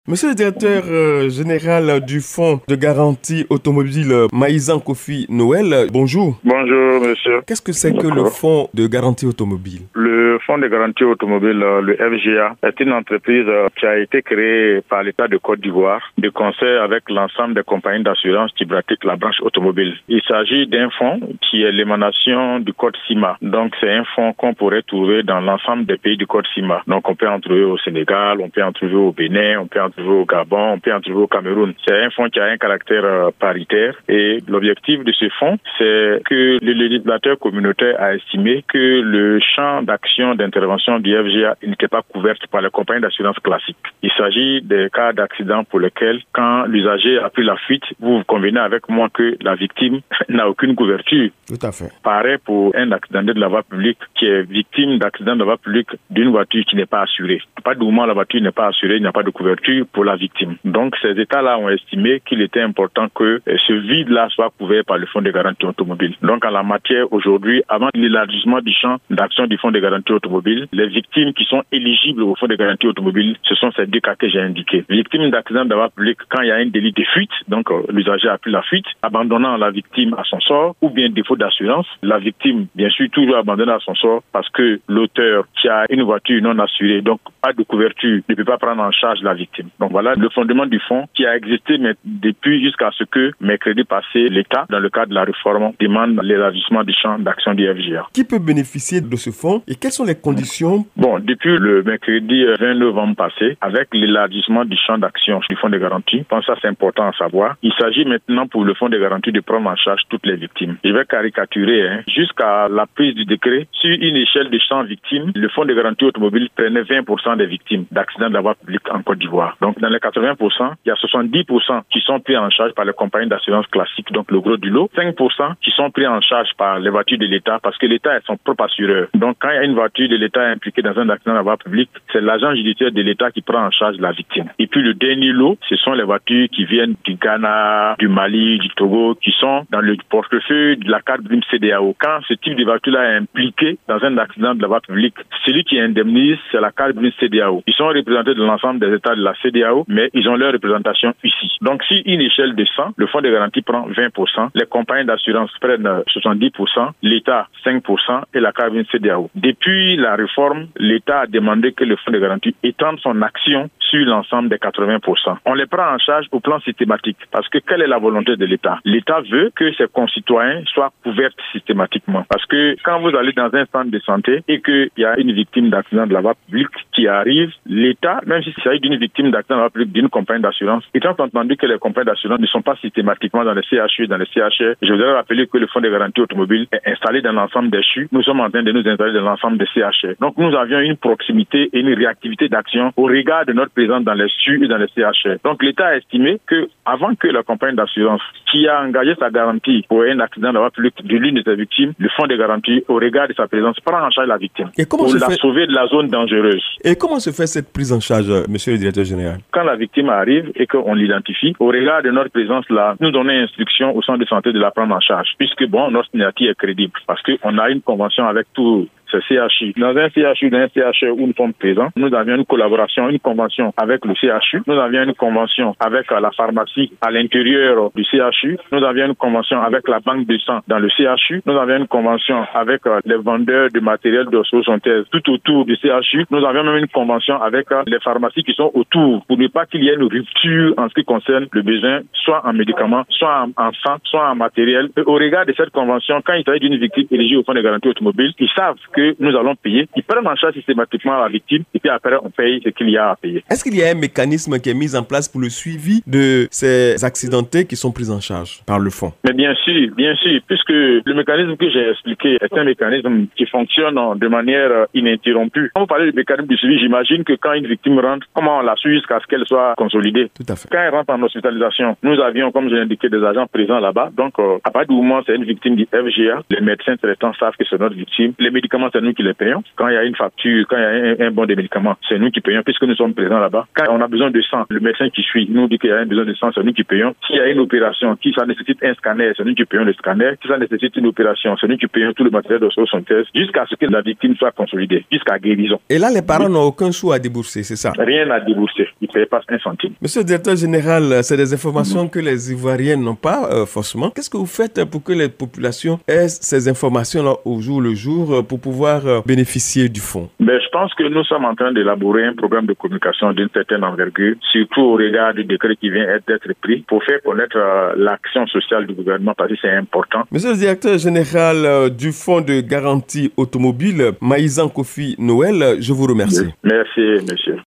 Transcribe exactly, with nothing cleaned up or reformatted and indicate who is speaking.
Speaker 1: Monsieur le directeur euh, général du Fonds de garantie automobile Maïzan Kofi Noël, bonjour.
Speaker 2: Bonjour monsieur.
Speaker 1: Qu'est-ce que c'est que le Fonds de garantie automobile?
Speaker 2: Le Fonds de garantie automobile, le F G A, est une entreprise qui a été créée par l'État de Côte d'Ivoire de concert avec l'ensemble des compagnies d'assurance qui pratiquent la branche automobile. Il s'agit d'un fonds qui est l'émanation du code CIMA. Donc c'est un fonds qu'on pourrait trouver dans l'ensemble des pays du code CIMA. Donc on peut en trouver au Sénégal, on peut en trouver au Bénin, on peut en trouver au Gabon, on peut en trouver au Cameroun. C'est un fonds qui a un caractère euh, paritaire et l'objectif de ce fonds, c'est que le législateur communautaire a estimé que le champ d'action d'intervention du F G A n'était pas couvert par les compagnies d'assurance classiques. Il s'agit des cas d'accident pour lesquels, quand l'usager a pris la fuite, vous vous convenez avec moi que la victime n'a aucune couverture.
Speaker 1: Tout à fait.
Speaker 2: Pareil pour un accident de la voie publique qui est victime d'accident de la voie publique d'une voiture qui n'est pas assurée. À partir du moment où la voiture n'est pas assurée, il n'y a pas de couverture pour la victime. Donc ces États-là ont estimé qu'il était important que ce vide-là soit couvert par le Fonds de garantie automobile. Donc en la matière, aujourd'hui, avant l'élargissement du champ d'action du Fonds de garantie automobile, les victimes qui sont éligibles au Fonds de garantie automobile, ce sont ces deux cas que j'ai indiqués. Victime d'accident de la voie publique quand il y a un délit de fuite, donc euh, l'usager a pris la fuite, abandonnant la victime à son sort, ou bien défaut d'assurance. La victime, bien sûr, toujours abandonnée à son sort parce que l'auteur qui a une voiture non assurée, donc pas de couverture, ne peut pas prendre en charge la victime. Donc voilà le fondement du fonds qui a existé mais depuis jusqu'à ce que, mercredi passé, l'État, dans le cadre de la réforme, demande l'élargissement du champ d'action du F G A.
Speaker 1: Qui peut bénéficier de ce fonds et quelles sont les conditions?
Speaker 2: Bon, depuis le mercredi vingt novembre passé, avec l'élargissement du champ d'action du fonds de garantie, je pense que ça c'est important à savoir, il s'agit maintenant pour le fonds de garantie de prendre en charge toutes les victimes. Je vais caricaturer, hein, jusqu'à la prise du décret, sur une échelle de cent victimes, le fonds de garantie automobile prenait vingt pour cent des victimes d'accidents de la voie publique en Côte d'Ivoire. Donc dans les quatre-vingts pour cent, il y a soixante-dix pour cent qui sont pris en charge par les compagnies d'assurance classiques, donc le gros du lot, cinq pour cent qui sont pris en charge par les voitures de l'État parce que l'État est son propre assureur. Donc quand il y a une voiture de l'État impliquée dans un accident de la voie publique, c'est l'agent judiciaire de l'État qui prend en charge la victime. Et puis le dernier lot, ce sont les voitures qui viennent du Ghana, du Mali, du Togo, qui sont dans le portefeuille de la carte Brune C D A O. Quand ce type de voiture-là est impliqué dans un accident de la voie publique, celui qui indemnise, c'est la carte Brune C D A O. Ils sont représentés de l'ensemble des États de la C D A O, mais ils ont leur représentation ici. Donc si une échelle de cent, le fonds de garantie prend vingt pour cent, les compagnies d'assurance prennent soixante-dix pour cent, l'État cinq pour cent et la carte Brune C D A O. Depuis la réforme, l'État a demandé que le fonds de garantie étende son action sur l'ensemble des quatre-vingts pour cent. On les prend en charge au plan systématique parce que quelle est la volonté de l'État? L'État veut que ses concitoyens soient couverts systématiquement parce que quand vous allez dans un centre de santé et qu'il y a une victime d'accident de la voie publique qui arrive, l'État, même s'il s'agit d'une victime d'accident de la voie publique d'une compagnie d'assurance, étant entendu que les compagnies d'assurance ne sont pas systématiquement dans les C H U, dans les C H R, je voudrais rappeler que le fonds de garantie automobile est installé dans l'ensemble des C H U. Nous sommes en train de nous installer dans l'ensemble des C H R. Donc nous avions une proximité et une réactivité d'action au regard de notre présence dans les C H U et dans les C H R. Donc l'État a estimé que avant que la compagnie d'assurance qui a engagé sa garantie pour un accident de la voie publique de l'une de ses victimes, le fonds de garantie au regard de sa présence prend en charge la victime
Speaker 1: et comment
Speaker 2: pour la
Speaker 1: fait...
Speaker 2: sauver de la zone dangereuse.
Speaker 1: Et comment se fait cette prise en charge, monsieur le directeur général?
Speaker 2: Quand la victime arrive et qu'on l'identifie, au regard de notre présence là, nous donnons instruction au centre de santé de la prendre en charge, puisque bon, notre signature est crédible, parce qu'on a une convention avec tout ce C H U. Dans un C H U, dans un C H R où nous sommes présents, nous avions une collaboration, une convention avec le C H U. Nous avions une convention avec la pharmacie à l'intérieur du C H U. Nous avions une convention avec la banque de sang dans le C H U. Nous avions une convention avec les vendeurs de matériel d'osmosynthèse tout autour du C H U. Nous avions même une convention avec les pharmacies qui sont autour pour ne pas qu'il y ait une rupture en ce qui concerne le besoin, soit en médicaments, soit en, en sang, soit en matériel. Et au regard de cette convention, quand il s'agit d'une victime éligible au fonds de garantie automobile, ils savent que nous allons payer, ils prennent en charge systématiquement la victime et puis après on paye ce qu'il y a à payer.
Speaker 1: Est-ce qu'il y a un mécanisme qui est mis en place pour le suivi de ces accidentés qui sont pris en charge par le fonds?
Speaker 2: Mais bien sûr, bien sûr, puisque le mécanisme que j'ai expliqué est un mécanisme qui fonctionne de manière ininterrompue. Quand vous parlez du mécanisme de suivi, j'imagine que quand une victime rentre, comment on la suit jusqu'à ce qu'elle soit consolidée?
Speaker 1: Tout à fait.
Speaker 2: Quand elle rentre en hospitalisation, nous avions, comme je l'ai indiqué, des agents présents là-bas. Donc, euh, à partir du moment où c'est une victime du F G A, les médecins traitants savent que c'est notre victime. Les médicaments c'est nous qui les payons. Quand il y a une facture, quand il y a un, un bon de médicaments, c'est nous qui payons puisque nous sommes présents là-bas. Quand on a besoin de sang, le médecin qui suit nous dit qu'il y a un besoin de sang, c'est nous qui payons. S'il y a une opération qui ça nécessite un scanner, c'est nous qui payons le scanner. Si ça nécessite une opération, c'est nous qui payons tout le matériel d'osmosynthèse jusqu'à ce que la victime soit consolidée, jusqu'à guérison.
Speaker 1: Et là, les parents n'ont aucun sou à débourser, c'est ça?
Speaker 2: Rien à débourser. Ils ne payent pas un centime.
Speaker 1: Monsieur le directeur général, c'est des informations que les Ivoiriens n'ont pas euh, forcément. Qu'est-ce que vous faites pour que les populations aient ces informations-là au jour le jour euh, pour pouvoir euh, bénéficier du fonds?
Speaker 2: Ben, je pense que nous sommes en train d'élaborer un programme de communication d'une certaine envergure, surtout au regard du décret qui vient d'être pris, pour faire connaître euh, l'action sociale du gouvernement, parce que c'est important.
Speaker 1: Monsieur le directeur général euh, du fonds de garantie automobile, Maïzan Kofi Noël, je vous remercie.
Speaker 2: Merci, monsieur.